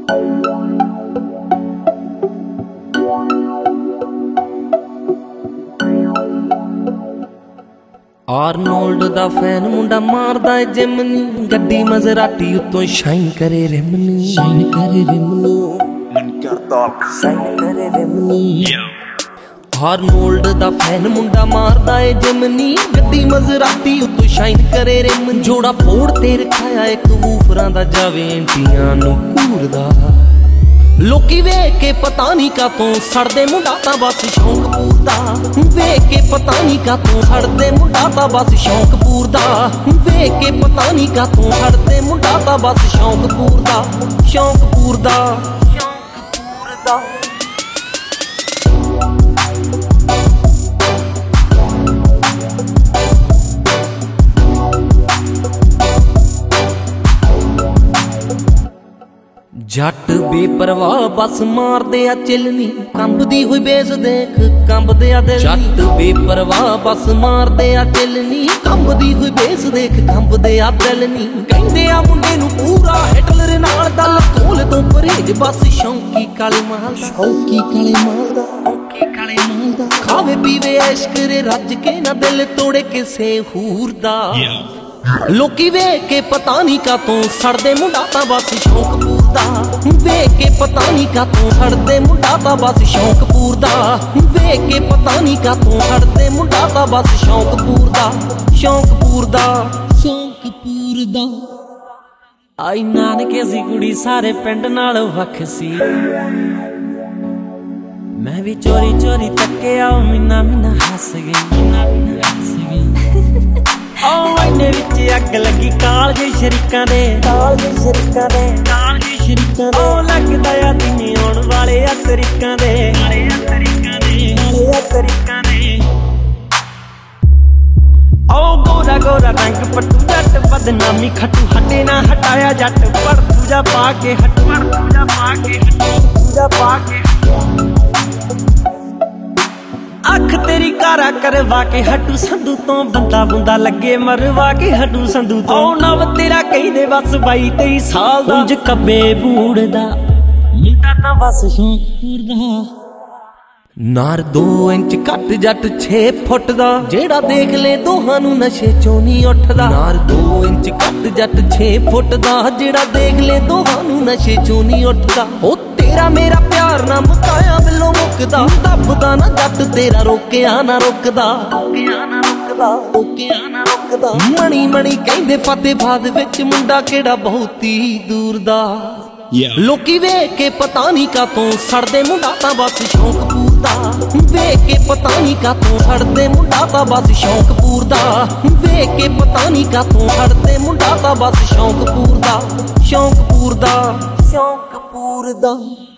Arnold ਦਾ fan ਮੁੰਡਾ ਮਾਰਦਾ ਏ gym ਨੀ, ਗੱਡੀ ਮਜ਼ਰਾਟੀ ਉੱਤੋਂ ਸ਼ਾਈਨ ਕਰੇ ਰਿਮ ਨੀ, ਸ਼ਾਈਨ ਕਰੇ ਰਿਮ ਨੂੰ ਮਨ ਕਰਦਾ ਸ਼ਾਈਨ ਕਰੇ ਰਿਮ ਨੀ। ਆਰਨੋਲਡ ਦਾ ਫੈਨ ਮੁੰਡਾ ਮਾਰਦਾ ਏ ਜਿਮ ਨੀ, ਗੱਡੀ ਮਜ਼ਰਾਟੀ ਉੱਤੋਂ ਸ਼ਾਈਨ ਕਰੇ ਰਿਮ। ਜੋੜਾ ਫੋੜ ਤੇ ਰਖਾਇਆ ਇੱਕ ਵੂਫਰਾਂ ਦਾ, ਜਾਵੇ ਐਂਟੀਆਂ ਨੂੰ ਘੂਰਦਾ। ਲੋਕੀ ਵੇਖ ਕੇ ਪਤਾ ਨੀ ਕਾਤੋਂ ਸੜਦੇ, ਮੁੰਡਾ ਤਾਂ ਬਸ ਸ਼ੌਂਕ ਪੂਰਦਾ। ਵੇਖ ਕੇ ਪਤਾ ਨੀ ਕਾਤੋਂ ਸੜਦੇ, ਮੁੰਡਾ ਤਾਂ ਬਸ ਸ਼ੌਂਕ ਪੂਰਦਾ। ਵੇਖ ਕੇ ਪਤਾ ਨੀ ਕਾਤੋਂ ਸੜਦੇ, ਮੁੰਡਾ ਤਾਂ ਬਸ ਸ਼ੌਂਕ ਪੂਰਦਾ, ਸ਼ੌਂਕ ਪੂਰਦਾ, ਸ਼ੌਂਕ ਪੂਰਦਾ। ਜੱਟ ਬੇਪਰਵਾਹ ਬਸ ਮਾਰਦੇ ਆ ਚਿਲਨੀ, ਕੰਬਦੀ ਹੋਈ ਬੇਸ ਦੇਖ ਕੰਬਦੇ ਆ ਦਿਲ। ਜੱਟ ਬੇਪਰਵਾਹ ਬਸ ਮਾਰਦੇ ਆ ਚਿਲਨੀ, ਕੰਬਦੀ ਹੋਈ ਬੇਸ ਦੇਖ ਕੰਬਦੇ ਆ ਦਿਲ ਨੀ। ਕਹਿੰਦੇ ਆ ਮੁੰਡੇ ਨੂੰ ਪੂਰਾ ਹਿਟਲਰ ਨਾਲ ਦਾ, ਕੋਲ ਤੋਂ ਪਰਹੇਜ ਬਸ ਸ਼ੌਂਕੀ ਕਾਲੇ ਮਾਲ ਦਾ, ਸ਼ੌਂਕੀ ਕਾਲੇ ਮਾਲ ਦਾ, ਸ਼ੌਂਕੀ ਕਾਲੇ ਮਾਲ ਦਾ। ਖਾਵੇ ਪੀਵੇ ਐਸ਼ ਕਰੇ ਰੱਜ ਕੇ, ਨਾ ਦਿਲ ਤੋੜੇ ਕਿਸੇ ਹੂਰ ਦਾ। ਲੋਕੀ ਵੇਖ ਕੇ ਪਤਾ ਨੀ ਕਾਤੋਂ ਸੜਦੇ, ਮੁੰਡਾ ਤਾਂ ਬਸ ਸ਼ੌਂਕ ਪੂਰਦਾ। ਵੇਖ ਕੇ ਪਤਾ ਨੀ ਕਾਤੋਂ ਸੜਦੇ, ਮੁੰਡਾ ਤਾਂ ਬਸ ਸ਼ੌਂਕ ਪੂਰਦਾ। ਵੇਖ ਕੇ ਪਤਾ ਨੀ ਕਾਤੋਂ ਸੜਦੇ, ਮੁੰਡਾ ਤਾਂ ਬਸ ਸ਼ੌਂਕ ਪੂਰਦਾ, ਸ਼ੌਂਕ ਪੂਰਦਾ, ਸ਼ੌਂਕ ਪੂਰਦਾ। ਆਈ ਨਾਨਕੇ ਸੀ ਕੁੜੀ ਸਾਰੇ ਪਿੰਡ ਨਾਲ ਵੱਖ ਸੀ, ਮੈਂ ਵੀ ਚੋਰੀ ਚੋਰੀ ਤੱਕਿਆ, ਮੀਨਾ ਮੀਨਾ ਹੱਸ ਗਈ, ਮੀਨਾ ਮੀਨਾ ਹੱਸ ਗਈ। ਇਹਨੇ ਵਿੱਚ ਅੱਗ ਲੱਗੀ ਕਾਲਜੇ ਸ਼ਰੀਕਾਂ ਦੇ, ਕਾਲਜੇ ਸ਼ਰੀਕਾਂ ਦੇ, ਕਾਲਜੇ ਸ਼ਰੀਕਾਂ ਦੇ। ਉਹ ਲੱਗਦਾ ਆ ਦਿਨੇ ਆਉਣ ਵਾਲੇ ਆ ਤਰੀਕਾਂ ਦੇ, ਵਾਲੇ ਆ ਤਰੀਕਾਂ ਦੇ, ਵਾਲੇ ਆ ਤਰੀਕਾਂ ਦੇ। ਉਹ ਗੋਰਾ ਗੋਰਾ ਰੰਗ ਪੱਟੂ ਜੱਟ, ਬਦਨਾਮੀ ਖੱਟੂ ਹਟੇ ਨਾ ਹਟਾਇਆ ਜੱਟ। ਪਰ ਪੂਜਾ ਪਾ ਕੇ ਹਟੂ, ਪਰ ਪੂਜਾ ਪਾ ਕੇ ਹਟੂ, ਪੂਜਾ ਪਾ ਕੇ। ਅੱਖ ਤੇਰੀ ਕਾਰਾ ਕਰਵਾ ਕੇ ਹਟੂ ਸੰਧੂ ਤੋਂ, ਬੰਦਾ ਬੁੰਦਾ ਲੱਗੇ ਮਰਵਾ ਕੇ ਹਟੂ ਸੰਧੂ ਤੋਂ। ਉਹ ਨਵ ਤੇਰਾ ਕਹਿੰਦੇ ਬਸ 22-23 ਸਾਲ ਦਾ, ਉਂਝ ਕੱਬੇ ਬੂੜਦਾ, ਮੁੰਡਾ ਤਾਂ ਬਸ ਸ਼ੌਂਕ ਪੂਰਦਾ। ਨਾਰ 2 ਇੰਚ ਘੱਟ ਜੱਟ 6 ਫੁੱਟ ਦਾ, ਜਿਹੜਾ ਦੇਖ ਲੈ ਦੋਹਾਂ ਨੂੰ ਨਸ਼ੇ ਚੋਂ ਨਹੀਂ ਉੱਠਦਾ। ਨਾਰ 2 ਇੰਚ ਘੱਟ ਜੱਟ 6 ਫੁੱਟ ਦਾ, ਜਿਹੜਾ ਦੇਖ ਲੈ ਦੋਹਾਂ ਨੂੰ ਨਸ਼ੇ ਚੋਂ ਨਹੀਂ ਉੱਠਦਾ। ਉਹ ਤੇਰਾ ਮੇਰਾ ਪਿਆਰ ਨਾ ਮੁਕਾਇਆ ਬਿੱਲੋਂ ਮੁੱਕਦਾ, ਦੱਬਦਾ ਨਾ ਜੱਟ ਤੇਰਾ ਰੋਕਿਆ ਨਾ ਰੁਕਦਾ, ਰੋਕਿਆ ਨਾ ਰੁਕਦਾ, ਰੋਕਿਆ ਨਾ ਰੁਕਦਾ। ਮਣੀ ਮਣੀ ਕਹਿੰਦੇ ਫਤਿਹਬਾਦ ਵਿੱਚ ਮੁੰਡਾ ਕਿਹੜਾ ਬਹੁਤੀ ਦੂਰ ਦਾ। ਲੋਕੀ ਵੇਖ ਕੇ ਪਤਾ ਨੀ ਕਾਤੋਂ ਸੜਦੇ, ਮੁੰਡਾ ਤਾਂ ਬਸ ਸ਼ੌਂਕ ਪੂਰਦਾ। ਵੇਖ ਕੇ ਪਤਾ ਨੀ ਕਾਤੋਂ ਸੜਦੇ, ਮੁੰਡਾ ਤਾਂ ਬਸ ਸ਼ੌਂਕ ਪੂਰਦਾ। ਵੇਖ ਕੇ ਪਤਾ ਨੀ ਕਾਤੋਂ ਸੜਦੇ, ਮੁੰਡਾ ਤਾਂ ਬਸ ਸ਼ੌਂਕ ਪੂਰਦਾ, ਸ਼ੌਂਕ ਪੂਰਦਾ, ਸ਼ੌਂਕ ਪੂਰਦਾ।